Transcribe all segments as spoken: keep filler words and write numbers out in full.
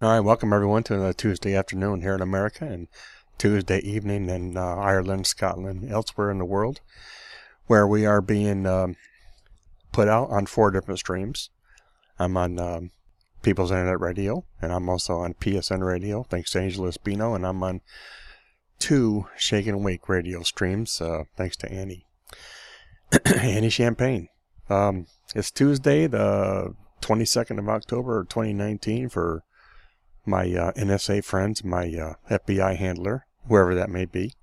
All right, welcome everyone to another Tuesday afternoon here in America and Tuesday evening in uh, Ireland, Scotland, elsewhere in the world, where we are being um, put out on four different streams. I'm on um, People's Internet Radio, and I'm also on P S N Radio, thanks to Angela Espino, and I'm on two Shake and Wake radio streams, uh, thanks to Annie. Annie Champagne. Um, it's Tuesday, the twenty-second of October, twenty nineteen, for my uh, N S A friends, my uh, F B I handler, whoever that may be.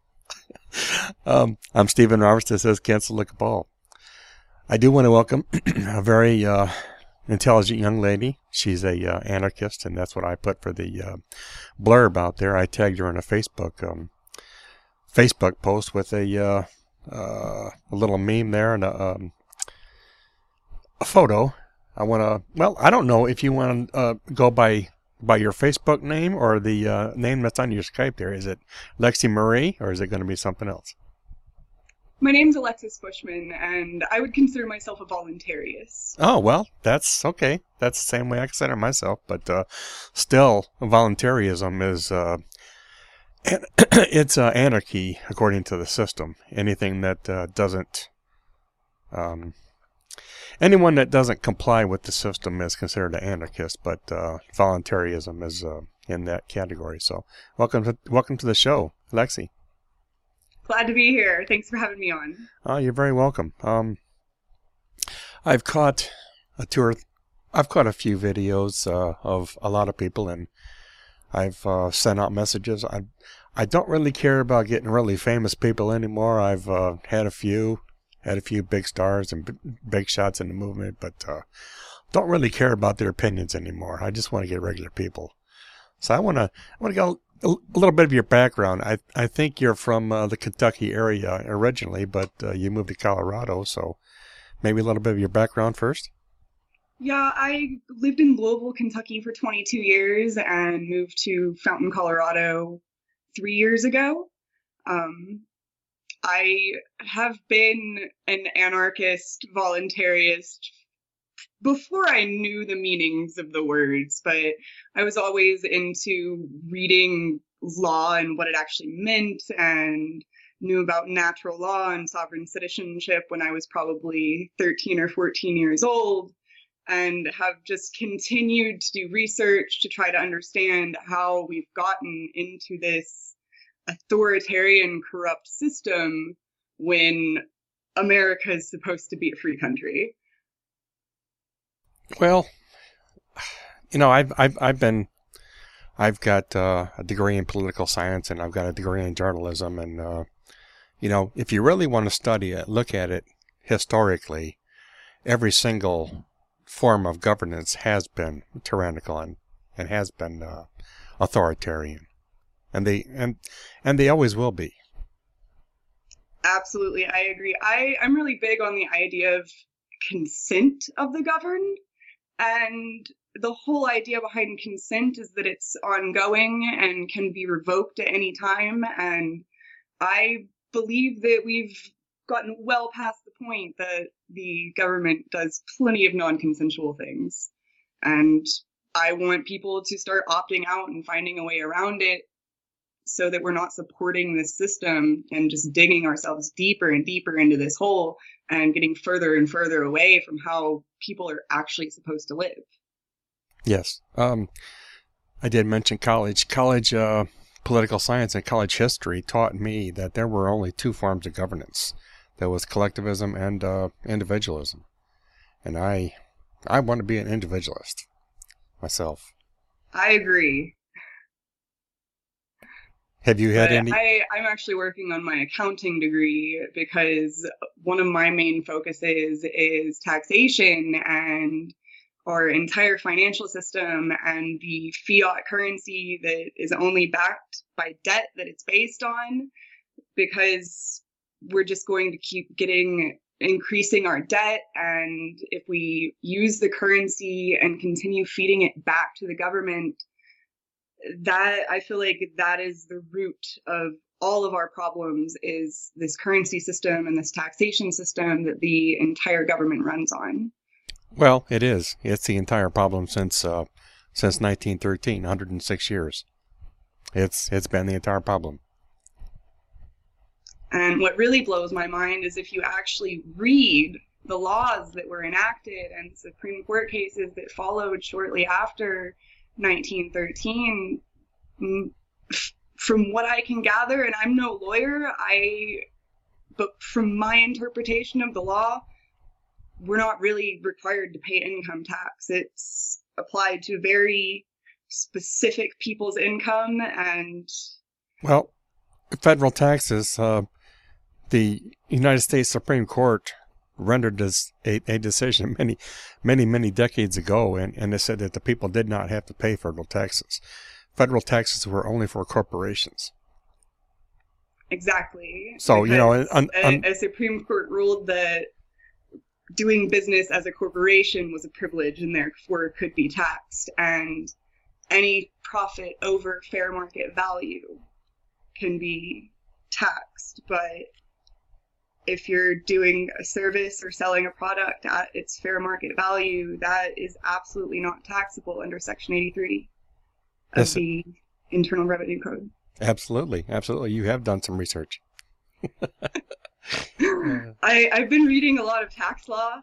um, I'm Stephen Roberts. This says Cancel the Cabal. I do want to welcome a very uh, intelligent young lady. She's a uh, anarchist, and that's what I put for the uh, blurb out there. I tagged her in a Facebook um, Facebook post with a uh, uh, a little meme there and a, um, a photo. I want to. Well, I don't know if you want to uh, go by. by your Facebook name or the uh, name that's on your Skype there. Is it Lexi Marie or is it going to be something else? My name's Alexis Bushman, and I would consider myself a voluntarist. Oh, well, that's okay. That's the same way I consider myself, but uh, still, voluntarism is, uh, an- it's uh, anarchy according to the system. Anything that uh, doesn't, um, anyone that doesn't comply with the system is considered an anarchist, but uh, voluntarism is uh, in that category. So, welcome to welcome to the show, Lexi. Glad to be here. Thanks for having me on. Oh, you're very welcome. Um, I've caught a tour. I've caught a few videos uh, of a lot of people, and I've uh, sent out messages. I I don't really care about getting really famous people anymore. I've uh, had a few. Had a few big stars and b- big shots in the movement, but uh, don't really care about their opinions anymore. I just want to get regular people. So I want to I want to go a, a little bit of your background. I I think you're from uh, the Kentucky area originally, but uh, you moved to Colorado. So maybe a little bit of your background first. Yeah, I lived in Louisville, Kentucky for twenty-two years and moved to Fountain, Colorado three years ago. Um, I have been an anarchist, voluntarist before I knew the meanings of the words, but I was always into reading law and what it actually meant, and knew about natural law and sovereign citizenship when I was probably thirteen or fourteen years old, and have just continued to do research to try to understand how we've gotten into this authoritarian, corrupt system when America is supposed to be a free country. Well, you know, I've I've I've been I've got uh, a degree in political science and I've got a degree in journalism, and uh, you know, if you really want to study it, look at it historically, every single form of governance has been tyrannical and, and has been uh, authoritarian. And they and and they always will be. Absolutely, I agree. I, I'm really big on the idea of consent of the governed. And the whole idea behind consent is that it's ongoing and can be revoked at any time. And I believe that we've gotten well past the point that the government does plenty of non-consensual things. And I want people to start opting out and finding a way around it, so that we're not supporting this system and just digging ourselves deeper and deeper into this hole and getting further and further away from how people are actually supposed to live. Yes. Um, I did mention college. College uh, political science and college history taught me that there were only two forms of governance. There was collectivism and uh, individualism. And I, I want to be an individualist myself. I agree. Have you had But any? I, I'm actually working on my accounting degree because one of my main focuses is taxation and our entire financial system and the fiat currency that is only backed by debt that it's based on, because we're just going to keep getting increasing our debt. And if we use the currency and continue feeding it back to the government, that I feel like that is the root of all of our problems, is this currency system and this taxation system that the entire government runs on. Well, it is. It's the entire problem since uh, since nineteen thirteen, one hundred six years. It's it's been the entire problem. And what really blows my mind is if you actually read the laws that were enacted and Supreme Court cases that followed shortly after nineteen thirteen, from what I can gather, and I'm no lawyer, I, but from my interpretation of the law, we're not really required to pay income tax. It's applied to very specific people's income and... Well, federal taxes, uh, the United States Supreme Court rendered this a, a decision many, many, many decades ago, and, and they said that the people did not have to pay federal taxes. Federal taxes were only for corporations. Exactly. So, you know, un, un, a, a Supreme Court ruled that doing business as a corporation was a privilege and therefore could be taxed, and any profit over fair market value can be taxed. But if you're doing a service or selling a product at its fair market value, that is absolutely not taxable under Section eighty-three of yes, the Internal Revenue Code. Absolutely. Absolutely. You have done some research. I, I've been reading a lot of tax law.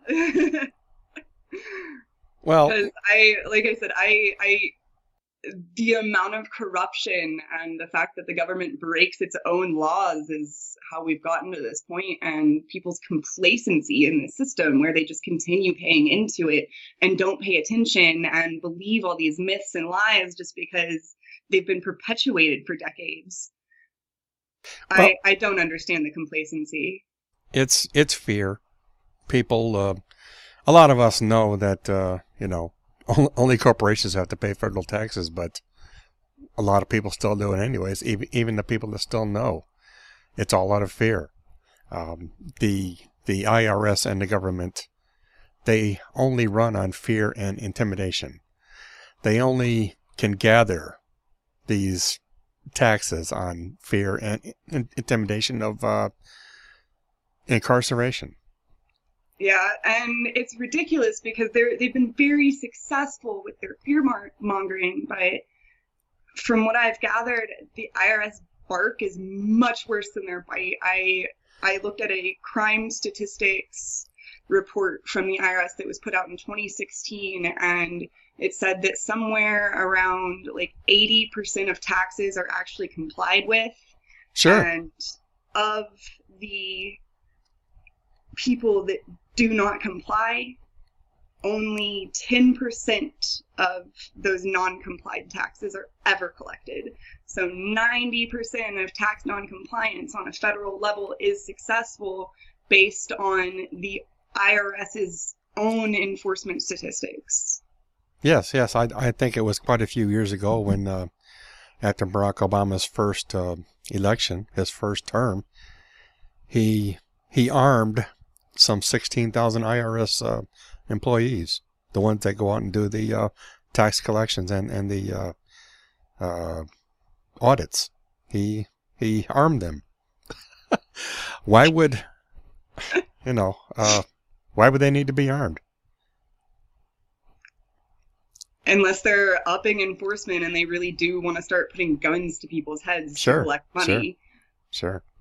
Well, because I, like I said, I, I, the amount of corruption and the fact that the government breaks its own laws is how we've gotten to this point, and people's complacency in the system where they just continue paying into it and don't pay attention and believe all these myths and lies just because they've been perpetuated for decades. Well, I, I don't understand the complacency. It's it's fear. People, uh, a lot of us know that, uh, you know, only corporations have to pay federal taxes, but a lot of people still do it anyways, even, even the people that still know. It's all out of fear. Um, the the I R S and the government, they only run on fear and intimidation. They only can gather these taxes on fear and intimidation of uh, incarceration. Yeah, and it's ridiculous because they're they've been very successful with their fear mongering, but from what I've gathered, the I R S bark is much worse than their bite. I I looked at a crime statistics report from the I R S that was put out in twenty sixteen, and it said that somewhere around like eighty percent of taxes are actually complied with. Sure. And of the people that do not comply, only ten percent of those non-complied taxes are ever collected. So ninety percent of tax non-compliance on a federal level is successful based on the IRS's own enforcement statistics. Yes, yes. I I think it was quite a few years ago when, uh, after Barack Obama's first uh, election, his first term, he he armed some sixteen thousand I R S uh, employees, the ones that go out and do the uh, tax collections and and the uh, uh, audits. He he armed them. Why would you know? Uh, why would they need to be armed? Unless they're upping enforcement and they really do want to start putting guns to people's heads Sure, to collect money. Sure. Sure.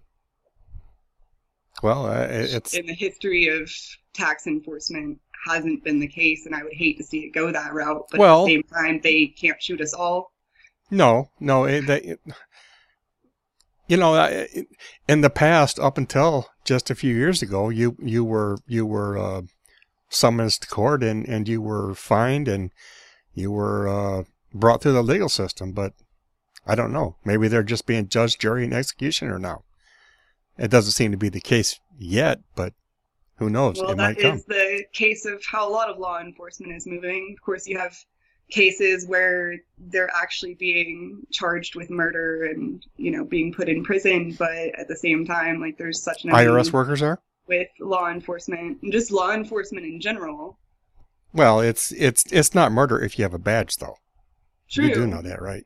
Well, uh, it's in the history of tax enforcement hasn't been the case, and I would hate to see it go that route. But well, at the same time, they can't shoot us all. No, no. It, they, it, you know, it, in the past, up until just a few years ago, you you were you were uh, summoned to court and, and you were fined and you were uh, brought through the legal system. But I don't know. Maybe they're just being judge, jury, and executioner now. It doesn't seem to be the case yet, but who knows? Well, it that might come. is the case of how a lot of law enforcement is moving. Of course, you have cases where they're actually being charged with murder and, you know, being put in prison, but at the same time, like, there's such an I R S workers are? With law enforcement, and just law enforcement in general. Well, it's it's it's not murder if you have a badge, though. True. You do know that, right?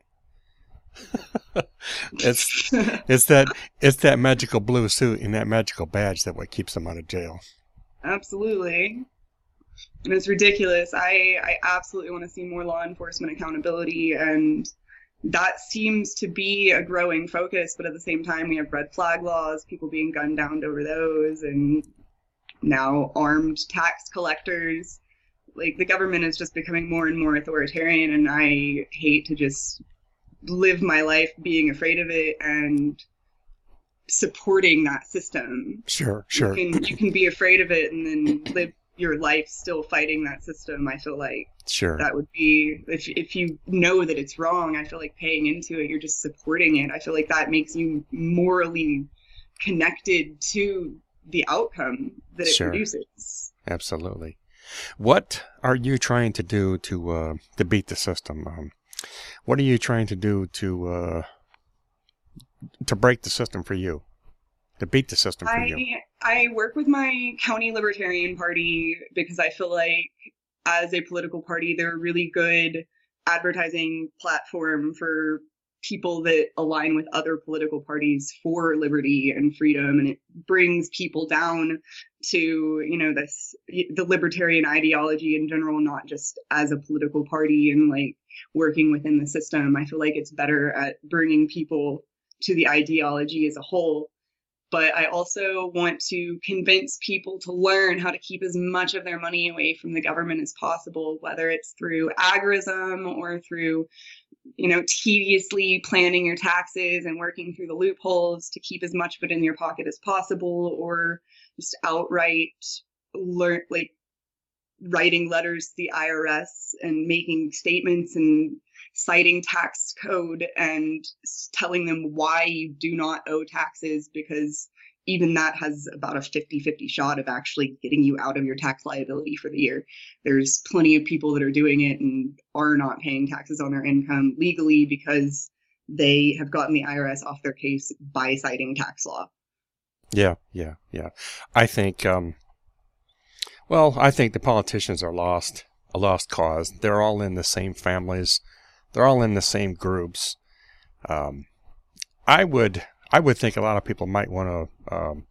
it's it's that it's that magical blue suit and that magical badge that what keeps them out of jail. Absolutely. And it's ridiculous. I, I absolutely want to see more law enforcement accountability, and that seems to be a growing focus. But at the same time, we have red flag laws, people being gunned down over those, and now armed tax collectors. Like, the government is just becoming more and more authoritarian, and I hate to just live my life being afraid of it and supporting that system. Sure, sure. You can, you can be afraid of it and then live your life still fighting that system. I feel like sure that would be, if if you know that it's wrong, I feel like paying into it, you're just supporting it. I feel like that makes you morally connected to the outcome that it sure. produces. Absolutely. What are you trying to do to uh, to beat the system? Um, what are you trying to do to uh, to break the system for you? To beat the system for I, you? I work with my county Libertarian Party because I feel like as a political party, they're a really good advertising platform for people that align with other political parties for liberty and freedom. And it brings people down to, you know, this, the libertarian ideology in general, not just as a political party and like working within the system. I feel like it's better at bringing people to the ideology as a whole. But I also want to convince people to learn how to keep as much of their money away from the government as possible, whether it's through agorism or through, you know, tediously planning your taxes and working through the loopholes to keep as much of it in your pocket as possible, or just outright learn, like writing letters to the I R S and making statements and citing tax code and telling them why you do not owe taxes, because even that has about a fifty-fifty shot of actually getting you out of your tax liability for the year. There's plenty of people that are doing it and are not paying taxes on their income legally because they have gotten the I R S off their case by citing tax law. Yeah, yeah, yeah. I think, um, well, I think the politicians are lost, a lost cause. They're all in the same families. They're all in the same groups. Um, I would, I would think a lot of people might want to um,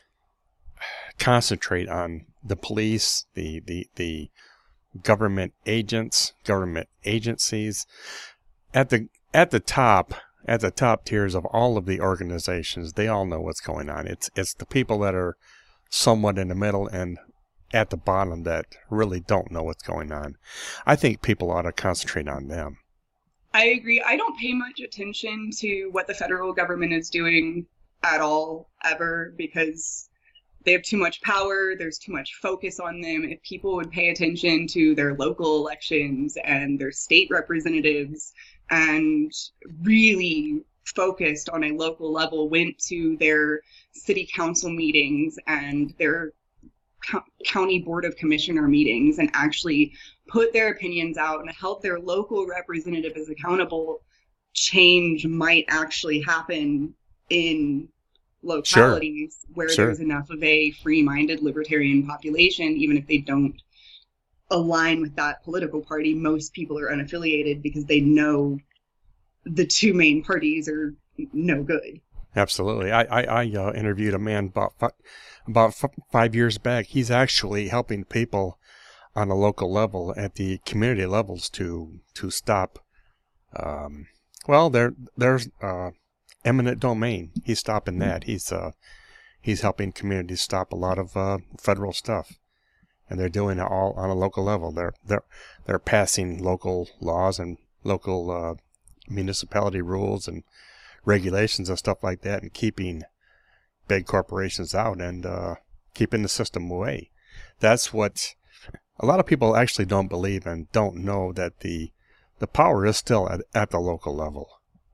concentrate on the police, the, the, the government agents, government agencies at the at the top, at the top tiers of all of the organizations. They all know what's going on. It's it's the people that are somewhat in the middle and at the bottom that really don't know what's going on. I think people ought to concentrate on them. I agree. I don't pay much attention to what the federal government is doing at all, ever, because they have too much power. There's too much focus on them. If people would pay attention to their local elections and their state representatives and really focused on a local level, went to their city council meetings and their county board of commissioner meetings and actually put their opinions out and held their local representatives accountable, change might actually happen in localities sure. where sure. there's enough of a free-minded libertarian population. Even if they don't align with that political party, most people are unaffiliated because they know the two main parties are no good. Absolutely. I, I, I uh, interviewed a man about fi- about f- five years back. He's actually helping people on a local level, at the community levels, to to stop. Um, well, there there's uh, eminent domain. He's stopping that. He's uh, he's helping communities stop a lot of uh, federal stuff, and they're doing it all on a local level. They're they're they're passing local laws and local uh, municipality rules and regulations and stuff like that, and keeping big corporations out and uh, keeping the system away. That's what a lot of people actually don't believe and don't know, that the the power is still at, at the local level.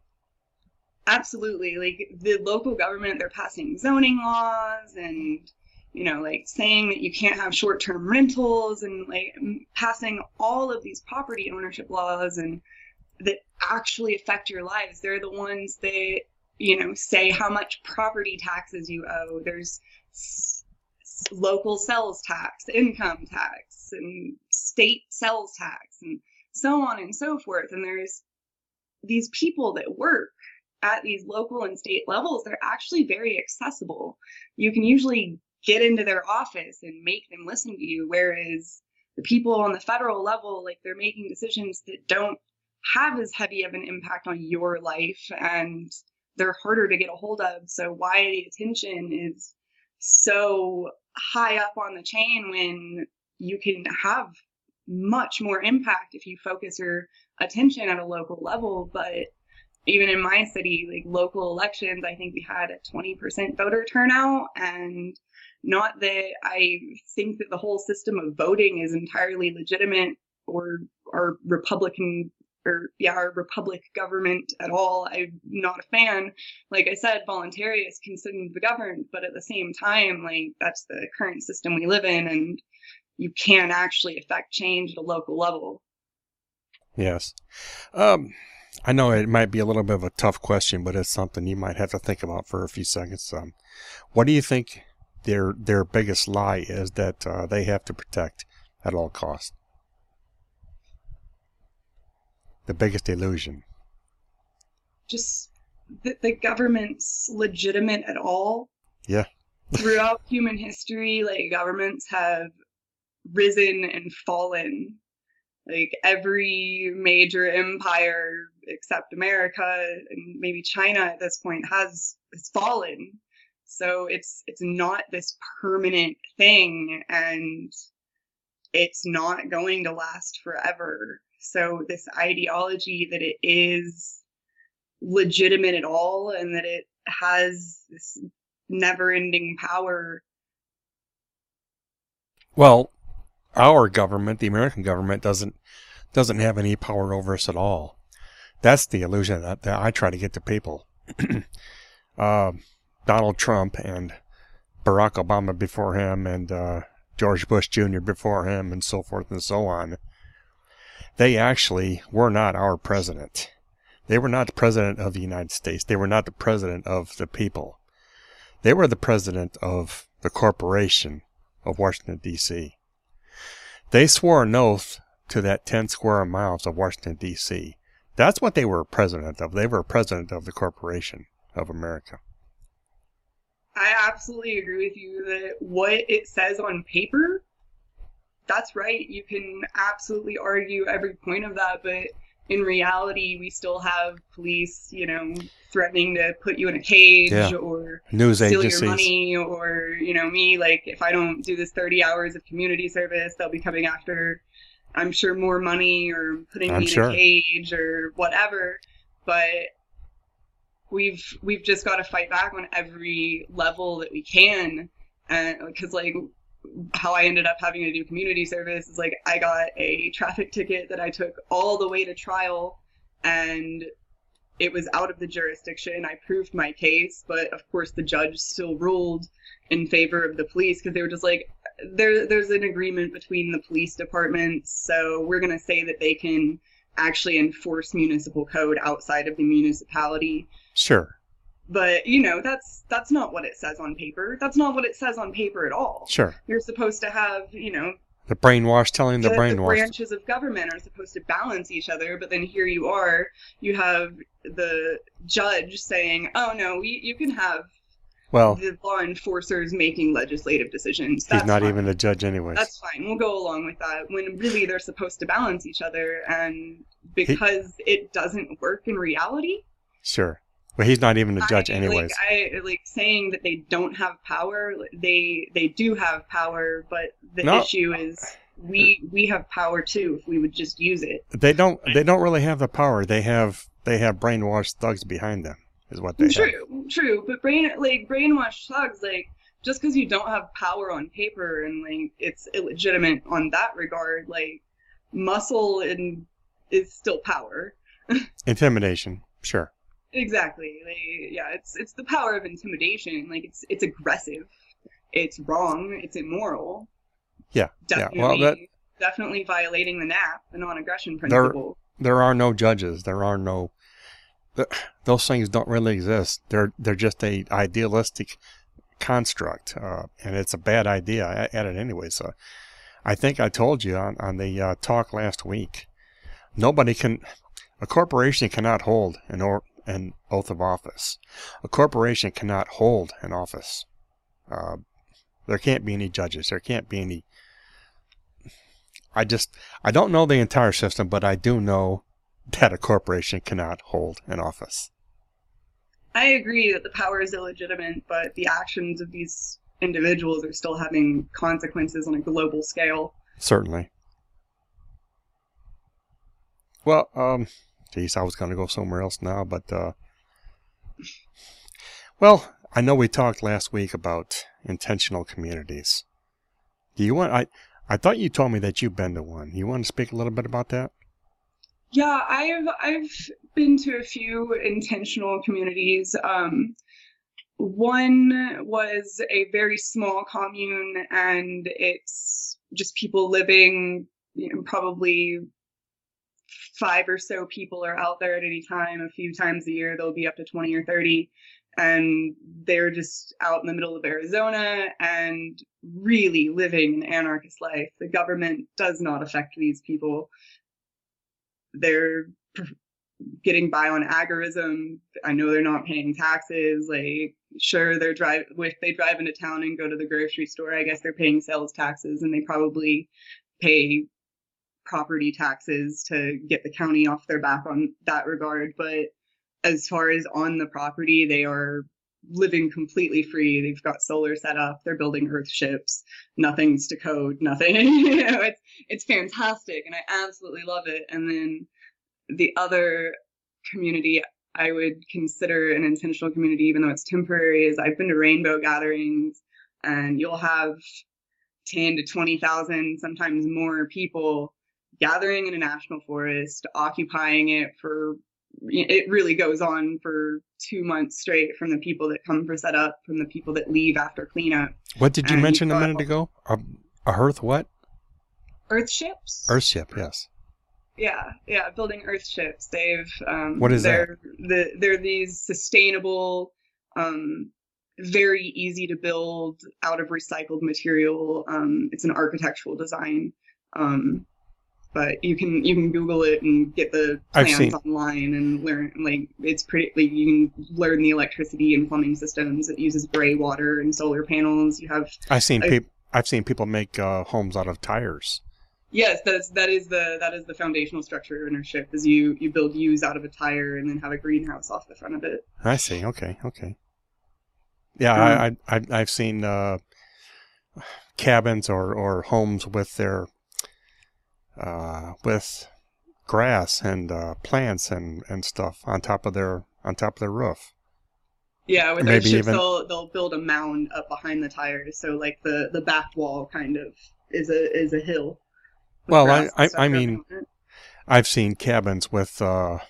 Absolutely. Like, the local government, they're passing zoning laws and, you know, like saying that you can't have short-term rentals and like passing all of these property ownership laws and that actually affect your lives. They're the ones that, you know, say how much property taxes you owe. There's s- local sales tax, income tax, and state sales tax, and so on and so forth. And there's these people that work at these local and state levels. They're actually very accessible. You can usually get into their office and make them listen to you, whereas the people on the federal level, like they're making decisions that don't have as heavy of an impact on your life, and they're harder to get a hold of. So why the attention is so high up on the chain when you can have much more impact if you focus your attention at a local level. But even in my city, like local elections, I think we had a twenty percent voter turnout. And not that I think that the whole system of voting is entirely legitimate, or our Republican or yeah, our republic government at all. I'm not a fan. Like I said, voluntarius can send the governed, but at the same time, like that's the current system we live in, and you can actually affect change at a local level. Yes. Um, I know it might be a little bit of a tough question, but it's something you might have to think about for a few seconds. Um, what do you think their their biggest lie is that uh, they have to protect at all costs? The biggest illusion. Just that the government's legitimate at all. Yeah. Throughout human history, like governments have risen and fallen. Like every major empire except America and maybe China at this point has has fallen. So it's it's not this permanent thing, and it's not going to last forever. So this ideology that it is legitimate at all and that it has this never-ending power. Well, our government, the American government, doesn't doesn't have any power over us at all. That's the illusion that, that I try to get to people. uh, Donald Trump and Barack Obama before him, and uh, George Bush Junior before him, and so forth and so on. They actually were not our president. They were not the president of the United States. They were not the president of the people. They were the president of the corporation of Washington, D C They swore an oath to that ten square miles of Washington, D C That's what they were president of. They were president of the corporation of America. I absolutely agree with you that what it says on paper, that's right. You can absolutely argue every point of that, but in reality, we still have police, you know, threatening to put you in a cage yeah. or news steal agencies. your money, or, you know, me, like if I don't do this thirty hours of community service, they'll be coming after, I'm sure, more money or putting I'm me in sure. a cage or whatever. But we've we've just got to fight back on every level that we can, and because like how I ended up having to do community service is like I got a traffic ticket that I took all the way to trial, and it was out of the jurisdiction. I proved my case, but of course the judge still ruled in favor of the police because they were just like, there there's an agreement between the police departments, so we're going to say that they can actually enforce municipal code outside of the municipality. Sure. But, you know, that's that's not what it says on paper. That's not what it says on paper at all. Sure. You're supposed to have, you know, the brainwash telling the, the brainwash. The branches of government are supposed to balance each other, but then here you are, you have the judge saying, oh, no, you, you can have well, the law enforcers making legislative decisions. He's That's not fine. even a judge anyways. That's fine. We'll go along with that when really they're supposed to balance each other, and because he, it doesn't work in reality. Sure. Well, he's not even a judge I, anyways. Like, I like saying that they don't have power. They they do have power, but the no. issue is we we have power too if we would just use it. They don't. They don't really have the power. They have they have brainwashed thugs behind them. Is what they true, have. True. But brain like brainwashed thugs, like just because you don't have power on paper and like it's illegitimate on that regard, like muscle and is still power. Intimidation, sure. Exactly. Like, yeah, it's it's the power of intimidation. Like it's it's aggressive. It's wrong. It's immoral. Yeah. Definitely, yeah. Well, that, definitely violating the N A P, the non-aggression principle. There, there are no judges. There are no. Those things don't really exist. They're they're just a idealistic construct, uh, and it's a bad idea at, at it anyway. So, I think I told you on on the uh, talk last week. Nobody can. A corporation cannot hold an or. an oath of office. A corporation cannot hold an office. Uh, there can't be any judges. There can't be any I just, I don't know the entire system, but I do know that a corporation cannot hold an office. I agree that the power is illegitimate, but the actions of these individuals are still having consequences on a global scale. Certainly. Well, um, geez, I was going to go somewhere else now, but, uh, well, I know we talked last week about intentional communities. Do you want, I, I thought you told me that you've been to one. You want to speak a little bit about that? Yeah, I've I've been to a few intentional communities. Um, one was a very small commune, and it's just people living, you know, probably five or so people are out there at any time. A few times a year, there'll be up to twenty or thirty. And they're just out in the middle of Arizona and really living an anarchist life. The government does not affect these people. They're getting by on agorism. I know they're not paying taxes. Like, sure, they're drive if they drive into town and go to the grocery store, I guess they're paying sales taxes, and they probably pay property taxes to get the county off their back on that regard. But as far as on the property, they are living completely free. They've got solar set up. They're building earth ships. Nothing's to code. Nothing. You know, it's it's fantastic, and I absolutely love it. And then the other community I would consider an intentional community, even though it's temporary, is I've been to rainbow gatherings, and you'll have ten to twenty thousand, sometimes more people gathering in a national forest, occupying it for. It really goes on for two months straight, from the people that come for setup, from the people that leave after cleanup. What did you and mention a minute ago? A, a earth what? Earth ships? Earthship, yes. Yeah, yeah, building earth ships. They've um, what is they're, that? The, they're these sustainable, um, very easy to build, out of recycled material. Um, it's an architectural design. Um, But you can you can Google it and get the plans online and learn. Like, it's pretty. Like, you can learn the electricity and plumbing systems. It uses gray water and solar panels. You have. I've seen people. I've seen people make uh, homes out of tires. Yes, that's that is the that is the foundational structure of an ship. Is you you build U's out of a tire and then have a greenhouse off the front of it. I see. Okay. Okay. Yeah, um, I, I I've seen uh, cabins or, or homes with their. Uh, with grass and uh, plants and, and stuff on top of their on top of their roof. Yeah, with their ships, even... they'll they'll build a mound up behind the tires, so like the, the back wall kind of is a is a hill. Well, I I, I mean, I've seen cabins with uh,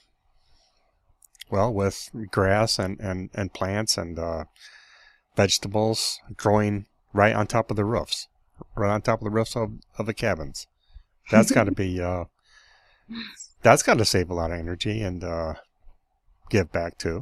well, with grass and, and, and plants and uh, vegetables growing right on top of the roofs, right on top of the roofs of, of the cabins. That's got to be, uh, that's got to save a lot of energy and uh, give back too.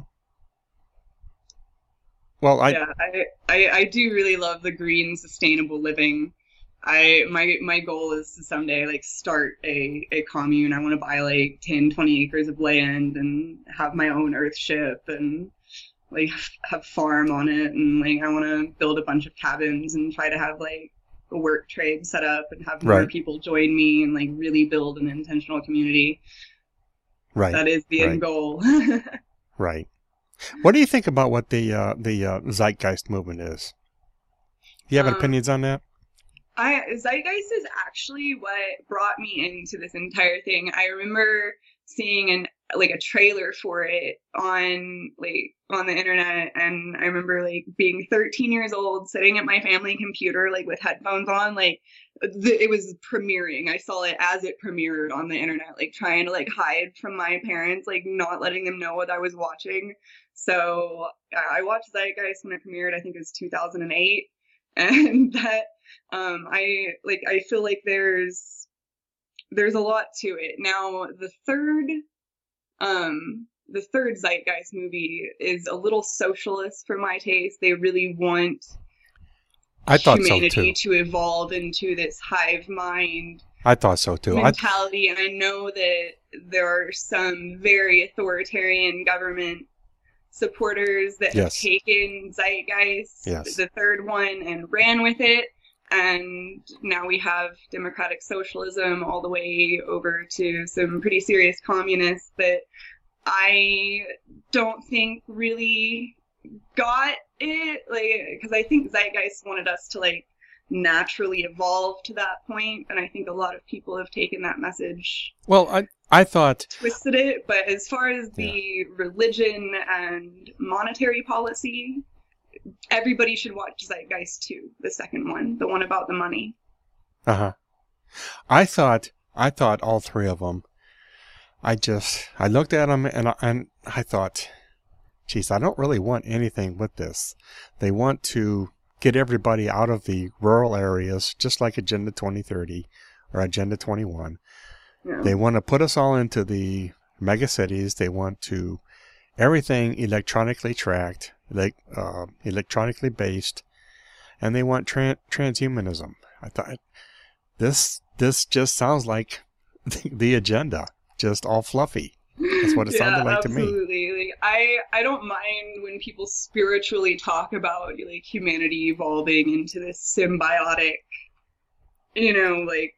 Well, I, yeah, I, I I do really love the green, sustainable living. I my my goal is to someday like start a, a commune. I want to buy like ten, twenty acres of land and have my own earth ship and like have farm on it, and like I want to build a bunch of cabins and try to have like a work trade set up and have more right. people join me and like really build an intentional community. Right. That is the right. end goal. Right. What do you think about what the uh, the uh, Zeitgeist movement is? Do you have um, opinions on that? I Zeitgeist is actually what brought me into this entire thing. I remember seeing an like a trailer for it on like on the internet, and I remember like being thirteen years old, sitting at my family computer like with headphones on, like the, it was premiering. I saw it as it premiered on the internet, like trying to like hide from my parents, like not letting them know what I was watching. So I watched Zeitgeist when it premiered. I think it was two thousand eight, and that um I like I feel like there's there's a lot to it. Now the third um the third Zeitgeist movie is a little socialist for my taste. They really want I thought humanity so too. to evolve into this hive mind I thought so too. mentality. I... And I know that there are some very authoritarian government supporters that yes. have taken Zeitgeist, yes. the third one, and ran with it. And now we have democratic socialism all the way over to some pretty serious communists that I don't think really got it, like, because I think Zeitgeist wanted us to like naturally evolve to that point, and I think a lot of people have taken that message, Well, I I thought, twisted it. But as far as yeah, the religion and monetary policy, everybody should watch Zeitgeist two, the second one, the one about the money. uh-huh. I thought, I thought all three of them, I just, I looked at them and I, and I thought, geez, I don't really want anything with this. They want to get everybody out of the rural areas, just like Agenda twenty thirty or Agenda twenty-one. Yeah. They want to put us all into the mega cities. They want to everything electronically tracked, like uh, electronically based, and they want tran- transhumanism. I thought this this just sounds like the, the agenda, just all fluffy. That's what it Yeah, sounded like to me. absolutely. Like, I I don't mind when people spiritually talk about like humanity evolving into this symbiotic, you know, like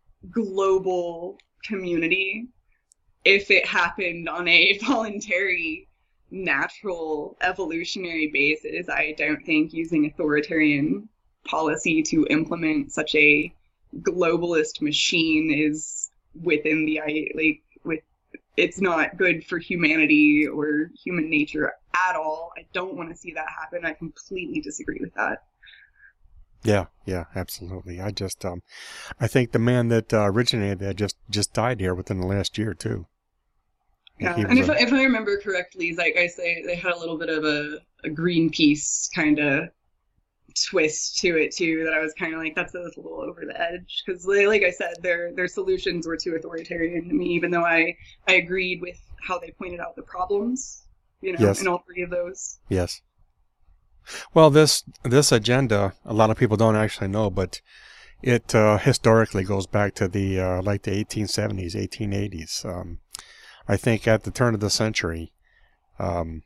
global community, if it happened on a voluntary, natural, evolutionary basis. I don't think using authoritarian policy to implement such a globalist machine is within the I like with it's not good for humanity or human nature at all. I don't want to see that happen. I completely disagree with that. Yeah, yeah, absolutely. I just, um, I think the man that uh, originated that just just died here within the last year too. Like Yeah, he and was if, a, if I remember correctly, Zeitgeist, they, they had a little bit of a, a Greenpeace kind of twist to it too, that I was kind of like, that's a, that's a little over the edge. Because like I said, their their solutions were too authoritarian to me, even though I, I agreed with how they pointed out the problems, you know, yes, in all three of those. yes. Well, this this agenda, a lot of people don't actually know, but it uh, historically goes back to the uh, like the eighteen seventies, eighteen eighties. Um, I think at the turn of the century, um,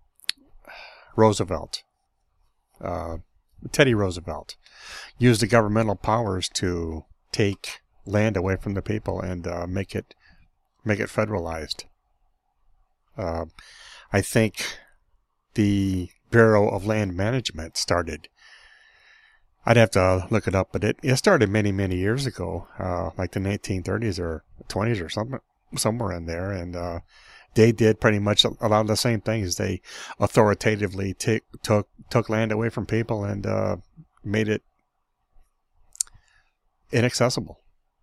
Roosevelt, uh, Teddy Roosevelt, used the governmental powers to take land away from the people and uh, make it make it federalized. Uh, I think the Bureau of Land Management started. I'd have to look it up, but it, it started many, many years ago, uh, like the nineteen thirties or twenties or something, somewhere in there. And uh, they did pretty much a lot of the same things. They authoritatively t- took took land away from people and uh, made it inaccessible.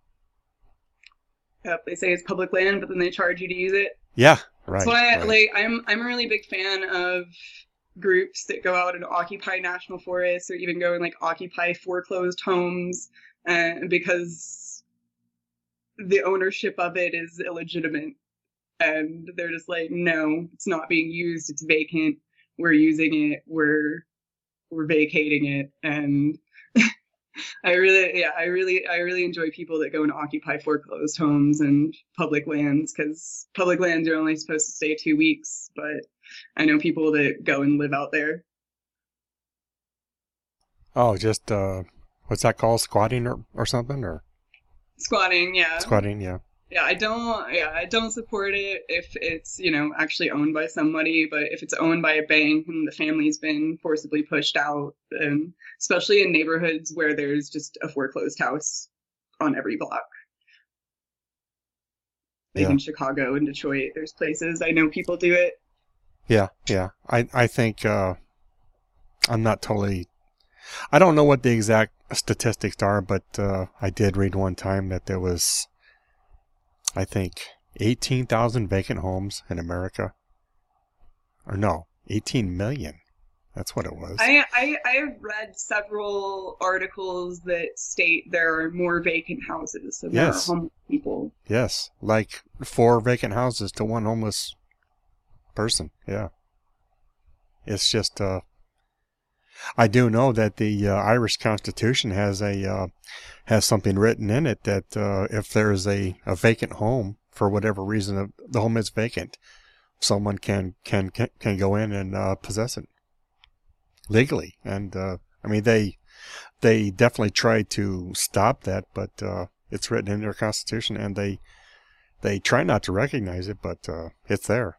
Yep, they say it's public land, but then they charge you to use it. Yeah, right. That's why, right. like, I'm I'm a really big fan of groups that go out and occupy national forests, or even go and like occupy foreclosed homes, uh, because the ownership of it is illegitimate, and they're just like, no, it's not being used, it's vacant, we're using it, we're we're vacating it. And I really, yeah, I really, I really enjoy people that go and occupy foreclosed homes and public lands, because public lands are only supposed to stay two weeks, but I know people that go and live out there. Oh, just uh, what's that called? Squatting or, or something, or Squatting, yeah. squatting? Yeah. Yeah, I don't, yeah, I don't support it if it's, you know, actually owned by somebody, but if it's owned by a bank and the family's been forcibly pushed out, and especially in neighborhoods where there's just a foreclosed house on every block. Like Yeah. in Chicago and Detroit, there's places I know people do it. Yeah, yeah. I I think uh, I'm not totally. I don't know what the exact statistics are, but uh, I did read one time that there was, I think, eighteen thousand vacant homes in America. Or no, eighteen million. That's what it was. I, I I have read several articles that state there are more vacant houses than Yes. there are homeless people. Yes, like four vacant houses to one homeless person. Yeah. It's just, uh, I do know that the uh, Irish Constitution has a uh, has something written in it that uh, if there is a, a vacant home for whatever reason, the home is vacant, someone can can can go in and uh, possess it legally. And uh, I mean, they they definitely tried to stop that, but uh, it's written in their constitution, and they they try not to recognize it, but uh, it's there.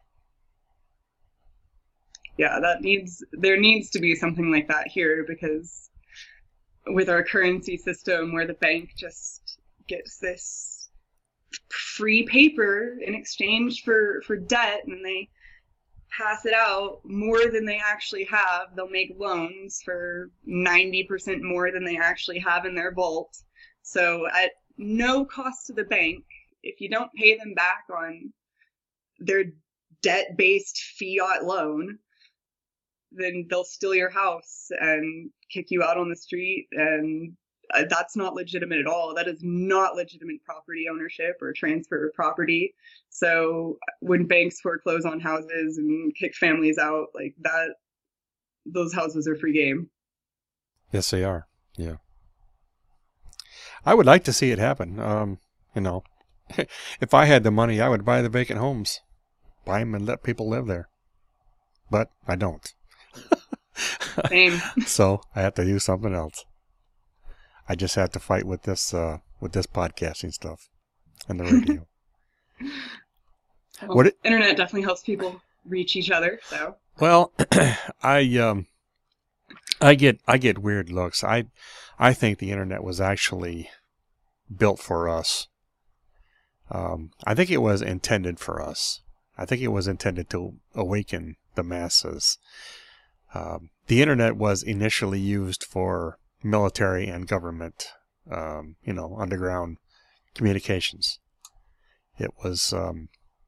Yeah, that needs there needs to be something like that here, because with our currency system where the bank just gets this free paper in exchange for, for debt, and they pass it out more than they actually have. They'll make loans for ninety percent more than they actually have in their vault. So at no cost to the bank, if you don't pay them back on their debt-based fiat loan, then they'll steal your house and kick you out on the street, and uh, that's not legitimate at all. That is not legitimate property ownership or transfer of property. So when banks foreclose on houses and kick families out like that, those houses are free game. Yes, they are. Yeah. I would like to see it happen. Um, you know, if I had the money, I would buy the vacant homes, buy them and let people live there. But I don't. Same. So I have to do something else. I just have to fight with this uh, with this podcasting stuff and the radio. Well, what it, internet definitely helps people reach each other. So well, I um, I get I get weird looks. I I think the internet was actually built for us. Um, I think it was intended for us. I think it was intended to awaken the masses. Um, the internet was initially used for military and government, um, you know, underground communications. It was, um,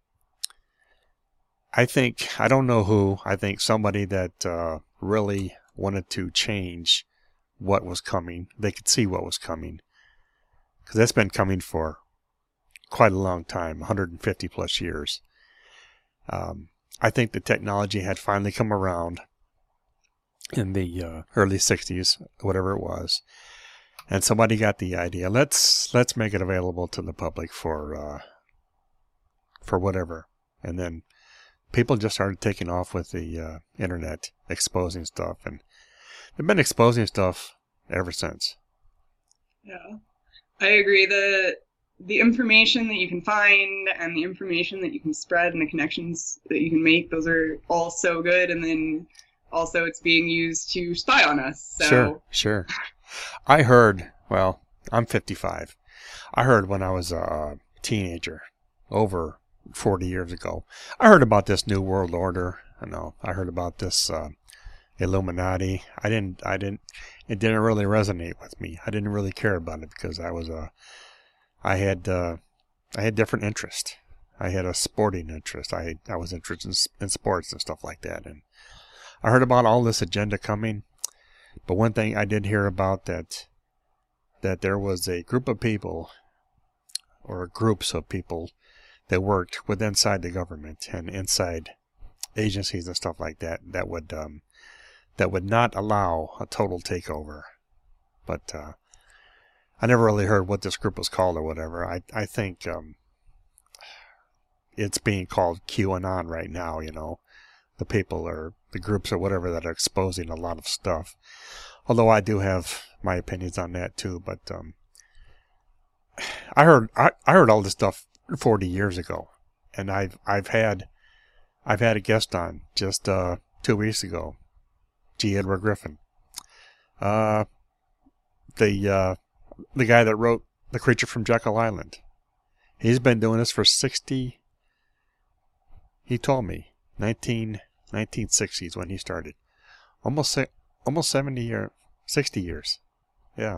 I think, I don't know who, I think somebody that uh, really wanted to change what was coming. They could see what was coming. Because that's been coming for quite a long time, one hundred fifty plus years. Um, I think the technology had finally come around in the uh, early sixties, whatever it was, and somebody got the idea. Let's let's make it available to the public for uh, for whatever, and then people just started taking off with the uh, internet, exposing stuff, and they've been exposing stuff ever since. Yeah, I agree. The the information that you can find and the information that you can spread and the connections that you can make, those are all so good. And then also it's being used to spy on us. So. Sure, sure. I heard, well, I'm fifty-five. I heard when I was a teenager, over forty years ago, I heard about this New World Order. I know, I heard about this uh, Illuminati. I didn't, I didn't, it didn't really resonate with me. I didn't really care about it because I was a, I had, uh, I had different interests. I had a sporting interest. I, I was interested in, in sports and stuff like that. And I heard about all this agenda coming. But one thing I did hear about that, that there was a group of people, or groups of people, that worked with inside the government and inside agencies and stuff like that, that would um, that would not allow a total takeover. But uh, I never really heard what this group was called or whatever. I I think um, it's being called QAnon right now. You know, the people or the groups or whatever that are exposing a lot of stuff. Although I do have my opinions on that too. But um, I heard I, I heard all this stuff forty years ago, and I've I've had I've had a guest on just uh, two weeks ago, G. Edward Griffin, uh, the uh, the guy that wrote The Creature from Jekyll Island. He's been doing this for sixty. He told me nineteen nineteen sixties when he started, almost almost seventy year sixty years, yeah.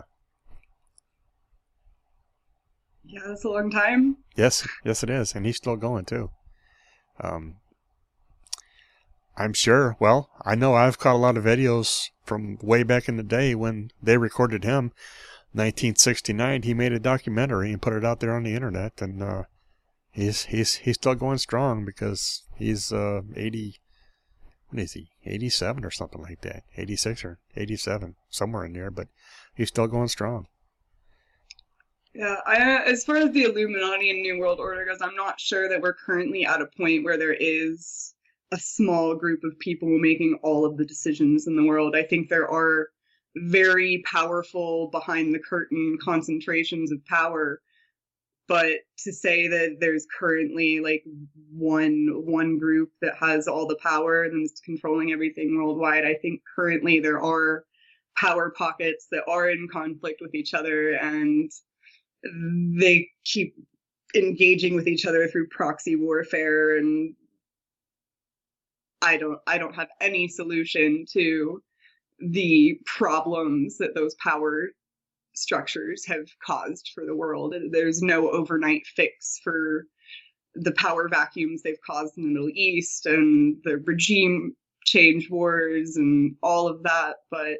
Yeah, that's a long time. Yes, yes it is, and he's still going too. Um, I'm sure, well, I know I've caught a lot of videos from way back in the day when they recorded him, nineteen sixty-nine, he made a documentary and put it out there on the internet, and uh, he's he's he's still going strong because he's uh, eighty, what is he, eighty-seven or something like that, eighty-six or eighty-seven, somewhere in there, but he's still going strong. Yeah, I, as far as the Illuminati and New World Order goes, I'm not sure that we're currently at a point where there is a small group of people making all of the decisions in the world. I think there are very powerful behind the curtain concentrations of power. But to say that there's currently like one one group that has all the power and is controlling everything worldwide, I think currently there are power pockets that are in conflict with each other, and they keep engaging with each other through proxy warfare. And I don't I don't have any solution to the problems that those power structures have caused for the world. There's no overnight fix for the power vacuums they've caused in the Middle East and the regime change wars and all of that. But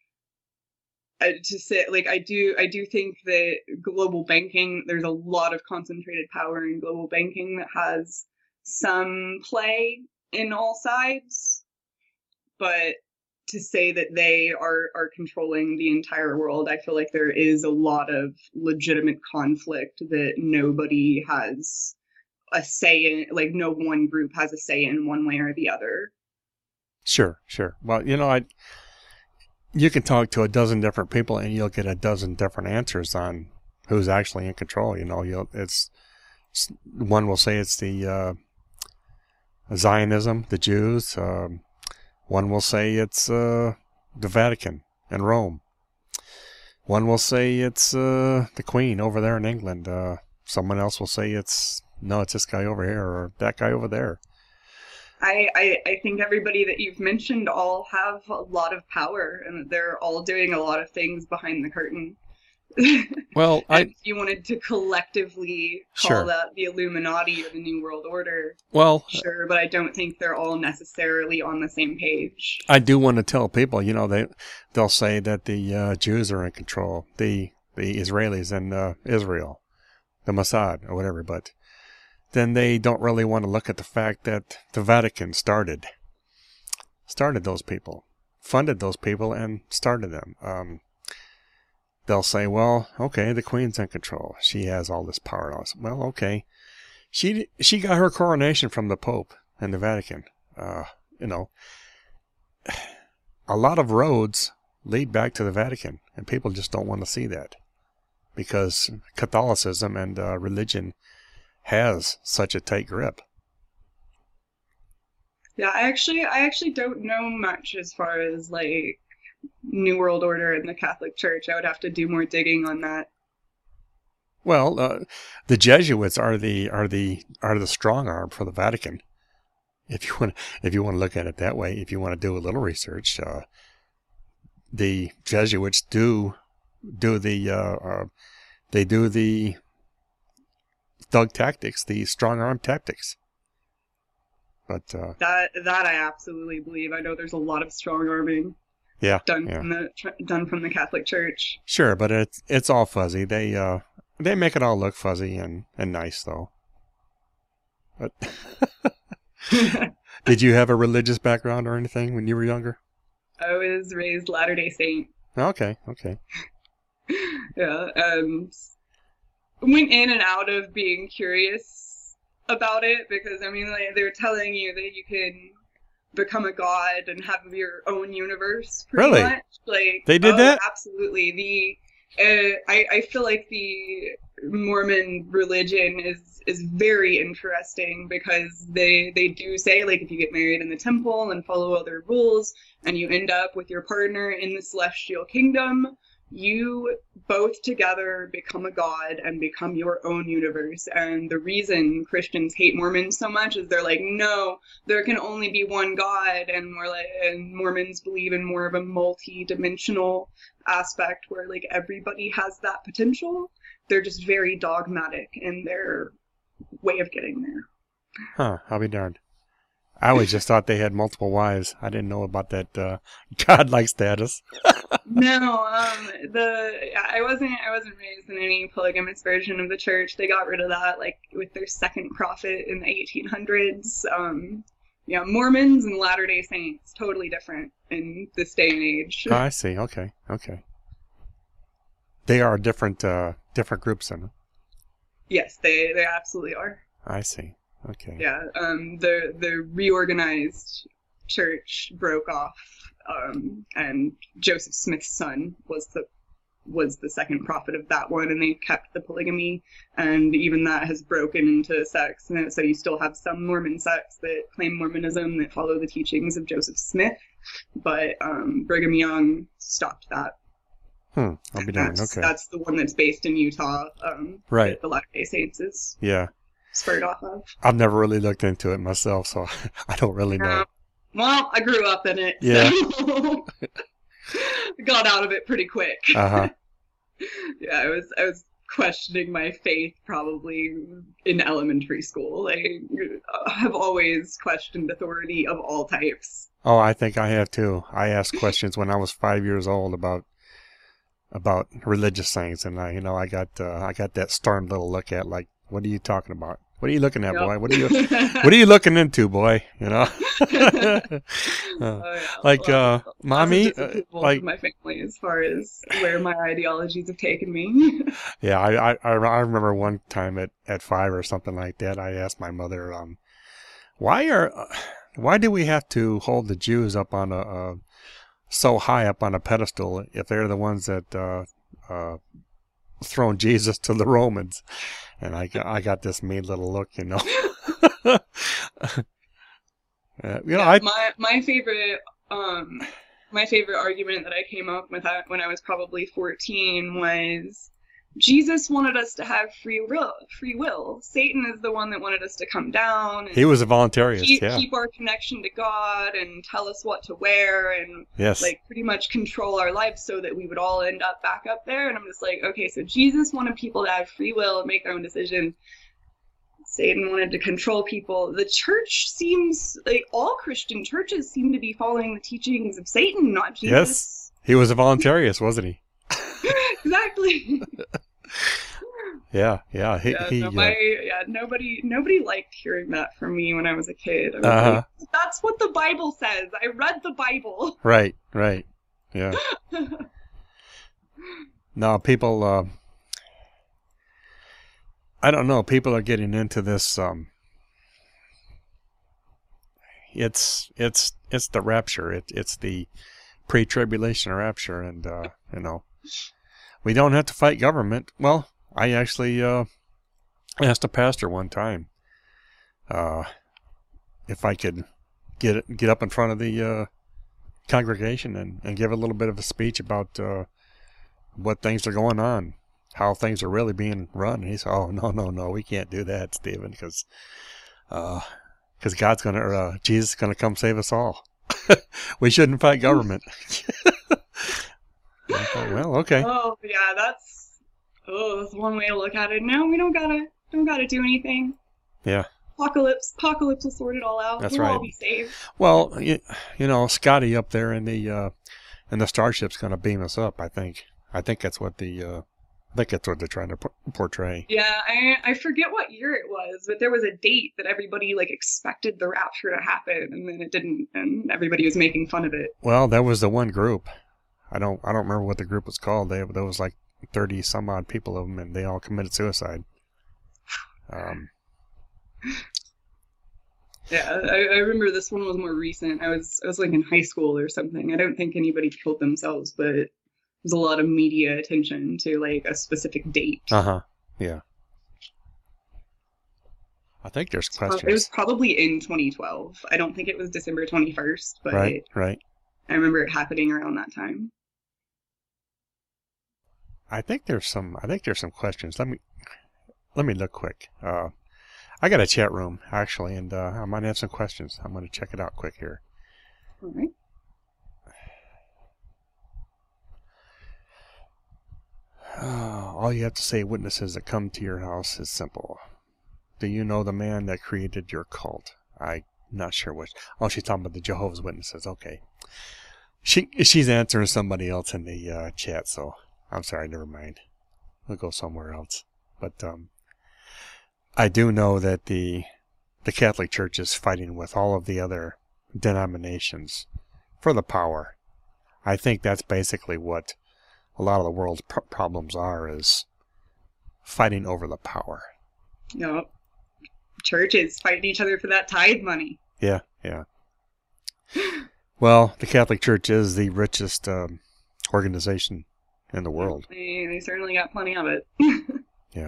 I, to say, like, I do, I do think that global banking, there's a lot of concentrated power in global banking that has some play in all sides, but to say that they are, are controlling the entire world, I feel like there is a lot of legitimate conflict that nobody has a say in, like no one group has a say in one way or the other. Sure, sure. Well, you know, I you can talk to a dozen different people and you'll get a dozen different answers on who's actually in control. You know, you'll it's one will say it's the uh, Zionism, the Jews. Um, One will say it's uh, the Vatican and Rome. One will say it's uh, the Queen over there in England. Uh, someone else will say it's, no, it's this guy over here or that guy over there. I, I, I think everybody that you've mentioned all have a lot of power, and they're all doing a lot of things behind the curtain. Well, I, if you wanted to collectively call sure. that the Illuminati or the New World Order, well, sure, but I don't think they're all necessarily on the same page. I do want to tell people, you know, they they'll say that the uh, Jews are in control, the the Israelis and uh, Israel, the Mossad or whatever, but then they don't really want to look at the fact that the Vatican started started those people, funded those people, and started them. Um, They'll say, well, okay, the Queen's in control. She has all this power. Well, okay. She she got her coronation from the Pope and the Vatican. Uh, you know, a lot of roads lead back to the Vatican, and people just don't want to see that because Catholicism and uh, religion has such a tight grip. Yeah, I actually, I actually don't know much as far as like New World Order and the Catholic Church. I would have to do more digging on that. Well, uh, the Jesuits are the are the are the strong arm for the Vatican. If you want, if you want to look at it that way, if you want to do a little research, uh, the Jesuits do do the uh, uh, they do the thug tactics, the strong arm tactics. But uh, that that I absolutely believe. I know there's a lot of strong arming. Yeah, done yeah. from the done from the Catholic Church. Sure, but it's it's all fuzzy. They uh they make it all look fuzzy and, and nice though. But did you have a religious background or anything when you were younger? I was raised Latter-day Saint. Okay, okay. Yeah, um, went in and out of being curious about it because I mean, like they're telling you that you can become a god and have your own universe pretty really? much. Like they did oh, that? Absolutely. The uh, I, I feel like the Mormon religion is is very interesting because they they do say like if you get married in the temple and follow all their rules and you end up with your partner in the celestial kingdom, you both together become a god and become your own universe. And the reason Christians hate Mormons so much is they're like, no, there can only be one God. And we're like, and Mormons believe in more of a multi-dimensional aspect where like everybody has that potential. They're just very dogmatic in their way of getting there. Huh, I'll be darned. I always just thought they had multiple wives. I didn't know about that uh, godlike status. No, um, the I wasn't I wasn't raised in any polygamous version of the church. They got rid of that like with their second prophet in the eighteen hundreds. Um, yeah, Mormons and Latter-day Saints totally different in this day and age. Oh, I see. Okay, okay. They are different uh, different groups, then. Yes, they they absolutely are. I see. Okay. Yeah, um, the the reorganized church broke off um, and Joseph Smith's son was the was the second prophet of that one, and they kept the polygamy, and even that has broken into sects, and so you still have some Mormon sects that claim Mormonism that follow the teachings of Joseph Smith, but um, Brigham Young stopped that. Hmm. I'll be doing That's, okay. that's the one that's based in Utah. Um, Right. that the Latter-day Saints is Yeah. spurred off of. I've never really looked into it myself, so I don't really know. Uh, well, I grew up in it. Yeah. So got out of it pretty quick. Uh huh. Yeah, I was I was questioning my faith probably in elementary school. I have always questioned authority of all types. Oh, I think I have too. I asked questions when I was five years old about about religious things, and I, you know, I got uh, I got that stern little look at, like, what are you talking about? What are you looking at, Yep. boy? What are you What are you looking into, boy? You know, uh, Oh, yeah. like Well, uh, lots of mommy, uh, disapproval like from my family as far as where my ideologies have taken me. yeah, I, I I I remember one time at at five or something like that, I asked my mother, um, why are uh, why do we have to hold the Jews up on a, a so high up on a pedestal if they're the ones that uh, uh, thrown Jesus to the Romans? And I got, I got this mean little look, you know. uh, you know, Yeah, I my my favorite um my favorite argument that I came up with when I was probably fourteen was Jesus wanted us to have free will. Free will. Satan is the one that wanted us to come down and he was a voluntarist, keep, yeah. keep our connection to God and tell us what to wear and Yes. like pretty much control our lives so that we would all end up back up there. And I'm just like, okay, so Jesus wanted people to have free will and make their own decision. Satan wanted to control people. The church seems like all Christian churches seem to be following the teachings of Satan, not Jesus. Yes. He was a voluntarist, wasn't he? Exactly. Yeah, yeah. He, yeah, he, no, uh, my, yeah, nobody, nobody liked hearing that from me when I was a kid. I was Uh-huh. like, that's what the Bible says. I read the Bible. right, right. Yeah. No, people, uh, I don't know. People are getting into this. Um, it's it's it's the rapture. It, it's the pre-tribulation rapture, and uh, you know, we don't have to fight government. Well, I actually uh, asked a pastor one time uh, if I could get get up in front of the uh, congregation and, and give a little bit of a speech about uh, what things are going on. How things are really being run. And he said, "Oh no, no, no, we can't do that, Stephen, because uh, because God's gonna, uh, Jesus is gonna come save us all. We shouldn't fight government." I thought, well, okay. Oh yeah, that's oh, that's one way to look at it. No, we don't gotta don't gotta do anything. Yeah. Apocalypse, apocalypse will sort it all out. That's we'll right. all be saved. Well, you, you know, Scotty up there in the uh, in the starship's gonna beam us up. I think. I think that's what the. Uh, I think that's what they're trying to p- portray. Yeah, I I forget what year it was, but there was a date that everybody like expected the rapture to happen, and then it didn't, and everybody was making fun of it. Well, there was the one group. I don't. I don't remember what the group was called. They there was like thirty some odd people of them, and they all committed suicide. Um. Yeah, I, I remember this one was more recent. I was I was like in high school or something. I don't think anybody killed themselves, but there's a lot of media attention to like a specific date. Uh huh. Yeah. I think there's questions. It was probably in twenty twelve. I don't think it was December twenty-first, but Right. Right. I remember it happening around that time. I think there's some. I think there's some questions. Let me. Let me look quick. Uh, I got a chat room actually, and uh, I might have some questions. I'm going to check it out quick here. All right. Uh, all you have to say, witnesses that come to your house, is simple. Do you know the man that created your cult? I'm not sure which. Oh, she's talking about the Jehovah's Witnesses. Okay. She she's answering somebody else in the uh, chat, so I'm sorry. Never mind. We'll go somewhere else. But um, I do know that the the Catholic Church is fighting with all of the other denominations for the power. I think that's basically what a lot of the world's pr- problems are, is fighting over the power. You know, churches fighting each other for that tithe money. Yeah, yeah. Well, the Catholic Church is the richest um, organization in the world. They, they certainly got plenty of it. Yeah.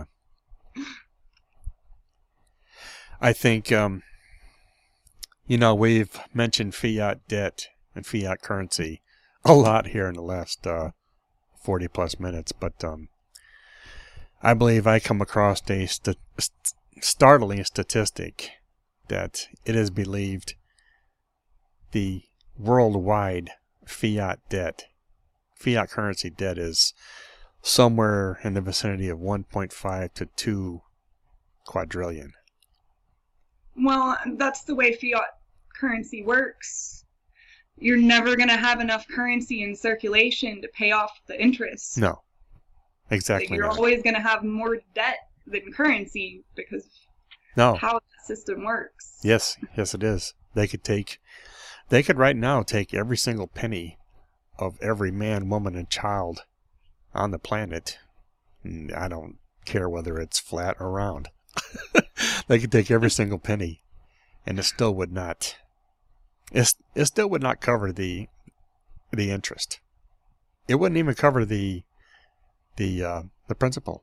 I think, um, you know, we've mentioned fiat debt and fiat currency a lot here in the last uh, forty plus minutes, but um, I believe I come across a st- st- startling statistic that it is believed the worldwide fiat debt, fiat currency debt is somewhere in the vicinity of one point five to two quadrillion. Well, that's the way fiat currency works. You're never going to have enough currency in circulation to pay off the interest. No, exactly. Like you're not. always going to have more debt than currency because of No. how the system works. Yes, yes, it is. They could take, they could right now take every single penny of every man, woman, and child on the planet. I don't care whether it's flat or round. They could take every single penny, and it still would not. It, it still would not cover the the interest. It wouldn't even cover the the uh, the principal.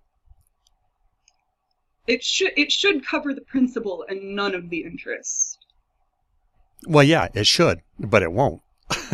It should it should cover the principal and none of the interest. Well, yeah, it should, but it won't.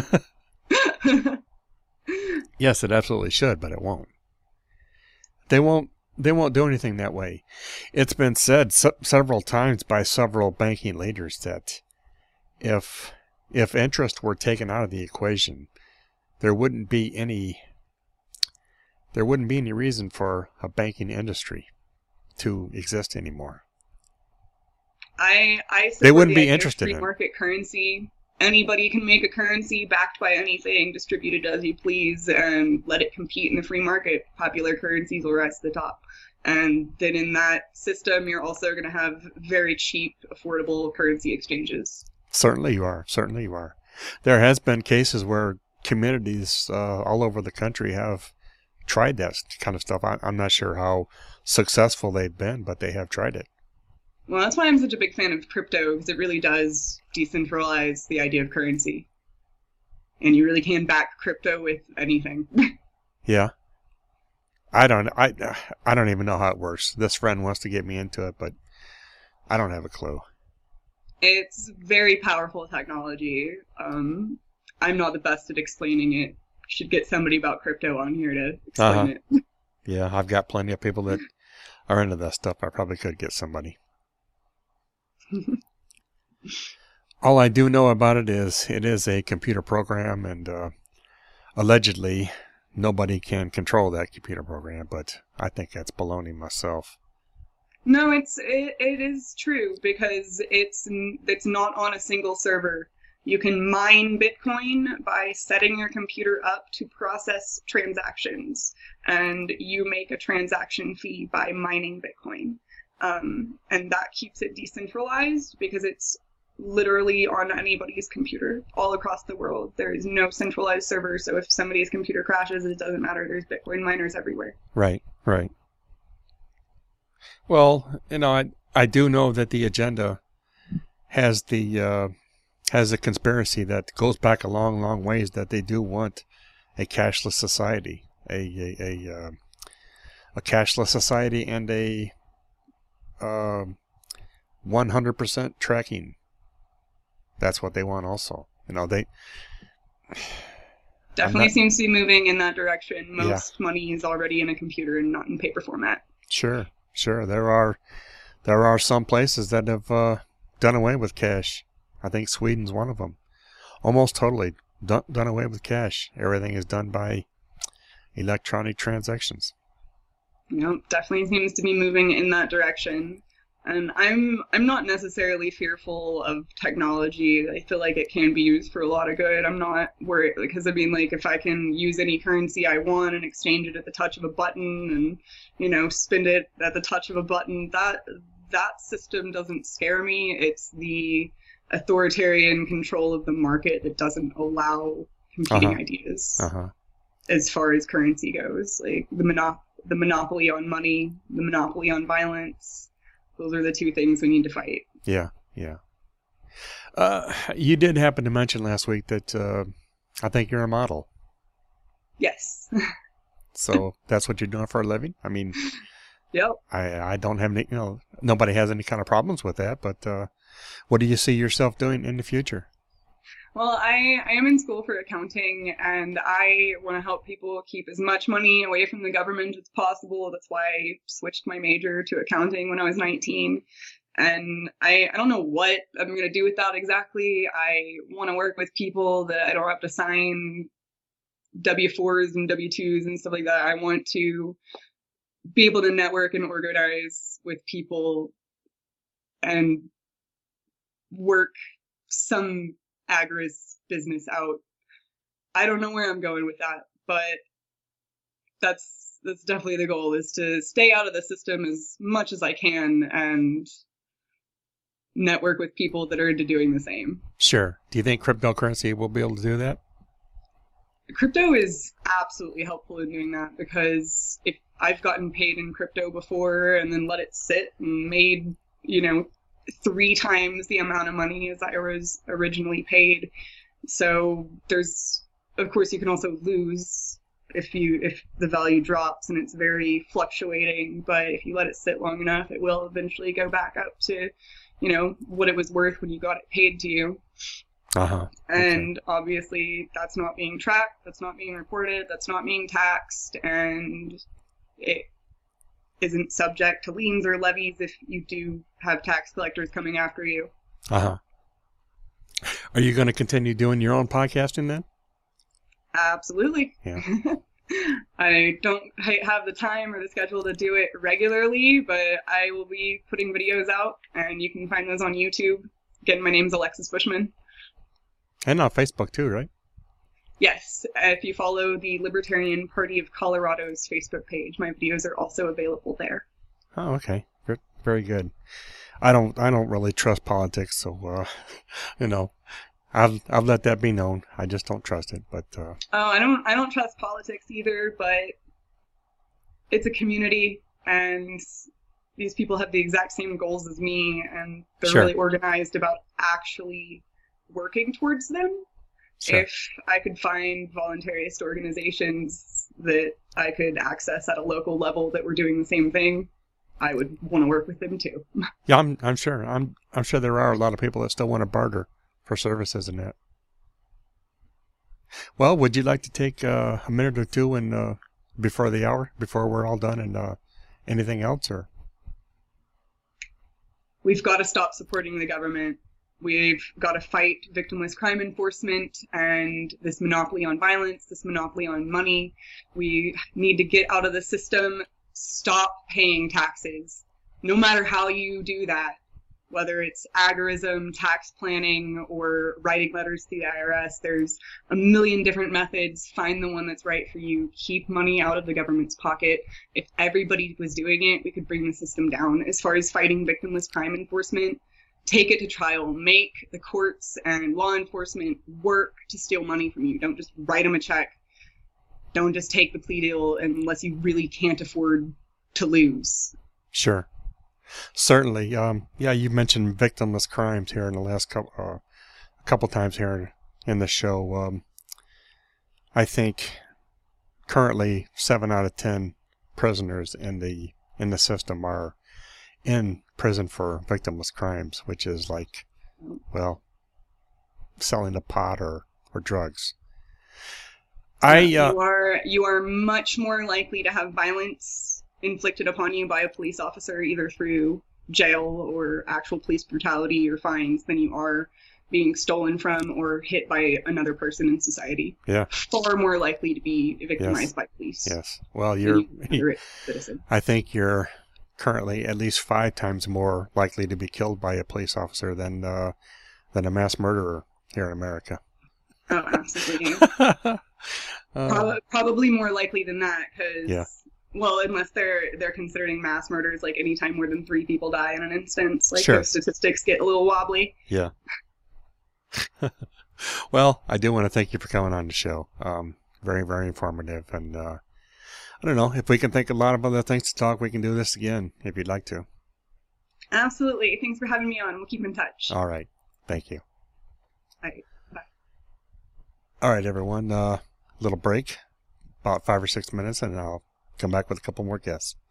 Yes, it absolutely should, but it won't. They won't. They won't do anything that way. It's been said se- several times by several banking leaders that if if interest were taken out of the equation, there wouldn't be any there wouldn't be any reason for a banking industry to exist anymore. I I support They wouldn't the be idea of interested free in it. market currency. Anybody can make a currency backed by anything, distributed as you please, and let it compete in the free market. Popular currencies will rise to the top. And then in that system, you're also going to have very cheap, affordable currency exchanges. Certainly you are. Certainly you are. There has been cases where communities uh, all over the country have tried that kind of stuff. I, I'm not sure how successful they've been, but they have tried it. Well, that's why I'm such a big fan of crypto, because it really does decentralize the idea of currency. And you really can back crypto with anything. Yeah. I don't I I don't even know how it works. This friend wants to get me into it, but I don't have a clue. It's very powerful technology. Um, I'm not the best at explaining it. Should get somebody about crypto on here to explain Uh-huh. it. Yeah, I've got plenty of people that are into that stuff. I probably could get somebody. All I do know about it is it is a computer program, and uh, allegedly nobody can control that computer program, but I think that's baloney myself. No, it's it, it is true because it's it's not on a single server. You can mine Bitcoin by setting your computer up to process transactions, and you make a transaction fee by mining Bitcoin. Um, and that keeps it decentralized because it's literally on anybody's computer all across the world. There is no centralized server, so if somebody's computer crashes, it doesn't matter. There's Bitcoin miners everywhere. Right, right. Well, you know, I I do know that the agenda has the uh, has a conspiracy that goes back a long, long ways, that they do want a cashless society, a a a, uh, a cashless society, and a um, one hundred percent tracking. That's what they want also. You know, they Definitely not, seems to be moving in that direction. Most yeah. money is already in a computer and not in paper format. Sure, sure. There are there are some places that have uh, done away with cash. I think Sweden's one of them. Almost totally done, done away with cash. Everything is done by electronic transactions. You know, definitely seems to be moving in that direction. And I'm I'm not necessarily fearful of technology. I feel like it can be used for a lot of good. I'm not worried because I mean, like, if I can use any currency I want and exchange it at the touch of a button, and you know, spend it at the touch of a button, that that system doesn't scare me. It's the authoritarian control of the market that doesn't allow competing Uh-huh. ideas Uh-huh. as far as currency goes. Like the monop- the monopoly on money, the monopoly on violence. Those are the two things we need to fight. Yeah, yeah. Uh, you did happen to mention last week that uh, I think you're a model. Yes. So that's what you're doing for a living? I mean, yep. I, I don't have any, you know, nobody has any kind of problems with that, but uh, what do you see yourself doing in the future? Well, I, I am in school for accounting, and I want to help people keep as much money away from the government as possible. That's why I switched my major to accounting when I was nineteen. And I, I don't know what I'm going to do with that exactly. I want to work with people that I don't have to sign W fours and W twos and stuff like that. I want to be able to network and organize with people and work some agris business out. I don't know where I'm going with that, but that's that's definitely the goal, is to stay out of the system as much as I can and network with people that are into doing the same. Sure. Do you think cryptocurrency will be able to do that? Crypto is absolutely helpful in doing that, because if I've gotten paid in crypto before and then let it sit and made, you know, three times the amount of money as I was originally paid. So there's, of course, you can also lose if you if the value drops, and it's very fluctuating. But if you let it sit long enough, it will eventually go back up to, you know, what it was worth when you got it paid to you. Uh-huh. And okay. Obviously that's not being tracked, that's not being reported, that's not being taxed, and it isn't subject to liens or levies if you do have tax collectors coming after you. Uh-huh. Are you going to continue doing your own podcasting then? Absolutely. Yeah. I don't have the time or the schedule to do it regularly, but I will be putting videos out, and you can find those on YouTube. Again, my name's Alexis Bushman. And on Facebook too, right? Yes. If you follow the Libertarian Party of Colorado's Facebook page, my videos are also available there. Oh, okay. Very good. I don't I don't really trust politics, so uh, you know, I've I've let that be known. I just don't trust it. But uh, oh, I don't I don't trust politics either. But it's a community, and these people have the exact same goals as me, and they're sure. really organized about actually working towards them. Sure. If I could find voluntarist organizations that I could access at a local level that were doing the same thing, I would want to work with them too. Yeah, I'm I'm sure. I'm I'm sure there are a lot of people that still want to barter for services and that. Well, would you like to take uh, a minute or two and uh, before the hour, before we're all done, and uh, anything else, or? We've got to stop supporting the government. We've got to fight victimless crime enforcement and this monopoly on violence, this monopoly on money. We need to get out of the system, stop paying taxes. No matter how you do that, whether it's agorism, tax planning, or writing letters to the I R S, there's a million different methods. Find the one that's right for you. Keep money out of the government's pocket. If everybody was doing it, we could bring the system down. As far as fighting victimless crime enforcement, take it to trial. Make the courts and law enforcement work to steal money from you. Don't just write them a check. Don't just take the plea deal unless you really can't afford to lose. Sure. Certainly. Um, yeah, you mentioned victimless crimes here in the last couple, uh, a couple times here in the show. Um, I think currently seven out of ten prisoners in the in the system are in prison for victimless crimes, which is like, well, selling a pot or, or drugs. I uh, you are you are much more likely to have violence inflicted upon you by a police officer, either through jail or actual police brutality or fines, than you are being stolen from or hit by another person in society. Yeah. Far more likely to be victimized yes. by police. Yes. Well, you're, you're a citizen. I think you're currently at least five times more likely to be killed by a police officer than uh, than a mass murderer here in America. Oh, absolutely. uh, Pro- probably more likely than that, because yeah. well, unless they're they're considering mass murders like anytime more than three people die in an instance, like sure. those statistics get a little wobbly. Yeah. Well, I do want to thank you for coming on the show. Um, very, very informative, and uh, I don't know if we can think of a lot of other things to talk. We can do this again if you'd like to. Absolutely. Thanks for having me on. We'll keep in touch. All right. Thank you. All right. Bye. All right, everyone. Uh, little break, about five or six minutes, and I'll come back with a couple more guests.